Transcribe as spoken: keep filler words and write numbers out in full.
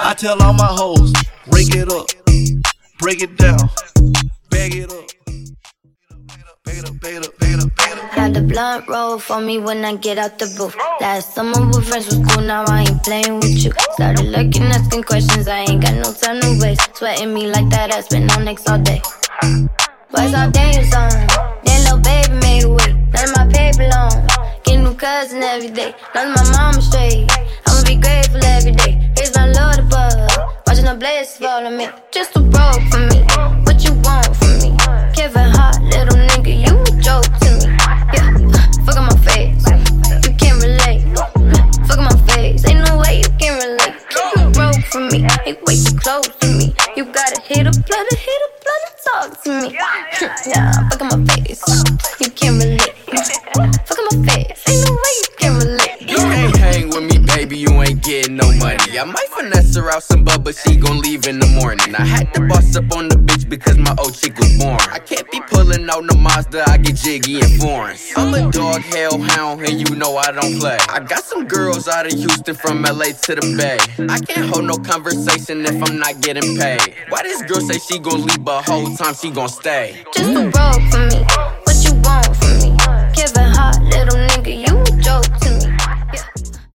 I tell all my hoes, break it up, break it down, bag it up. Bag it up, bag it up, bag it up, bag it up. Got the blunt roll for me when I get out the booth. Last summer with friends was cool, now I ain't playing with you. Started looking, asking questions, I ain't got no time to waste. Sweating me like that, I spent on next all day. Boys all day on, then little baby made a way. None of my paper long, get new cousin every day. None of my mama straight, I'ma be grateful every day. Raise my Lord above, watching the blessings fall on me. Just too broke for me, what you want from me? Kevin Hart, little nigga, you a joke to me. Yeah, fuck on my face, you can't relate. Fuck on my face, ain't no way you can relate. Keep you broke from me, ain't way too close to me. You gotta hit a blood, hit a blood and talk to me. Yeah, fuck on my face, you can't relate. Fuck on my face, ain't no way you can relate. You can't hang with me, baby, you ain't getting no money. I might finesse her out some bub, but she gon' leave in the morning. I had to boss up on the bitch because my old chick was born. I can't be pulling out no Mazda, I get jiggy and foreign. I'm a dog hellhound, and you know I don't play. I got some girls out of Houston from L A to the Bay. I can't hold no conversation if I'm not getting paid. Why this girl say she gon' leave, but whole time she gon' stay? Just too broke for me, what you want from me? Kevin Hart, little